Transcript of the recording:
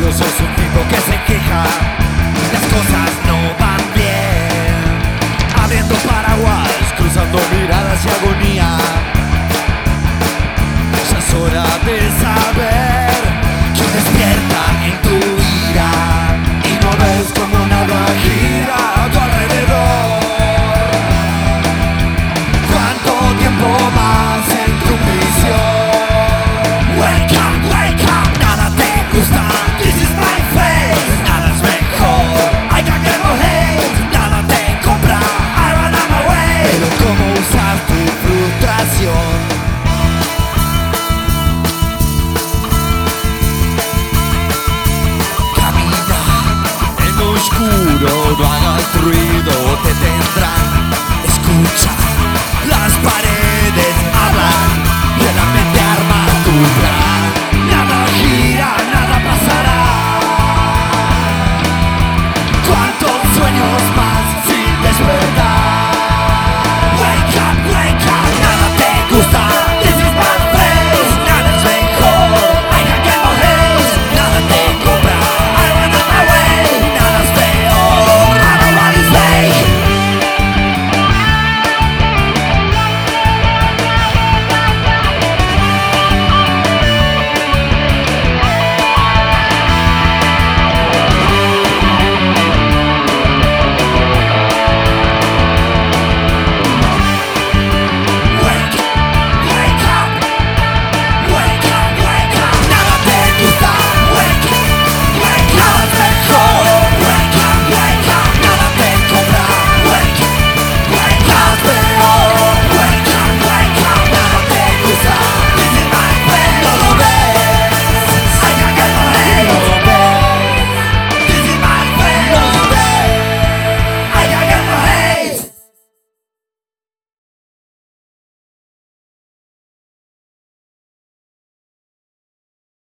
Solo sos un tipo que se queja. Las cosas no van bien. Abriendo paraguas, cruzando miradas y agonía. Ya es hora de saber quién despierta en tu ira y no ves como nada gira a tu alrededor. ¿Cuánto tiempo más en tu prisión? Wake up, nada te gusta. This is my face. Nada es mejor. I can get no hate. Nada te compra. I run on my way. Pero cómo usar tu frustración. Camina en lo oscuro, no hagas ruido, te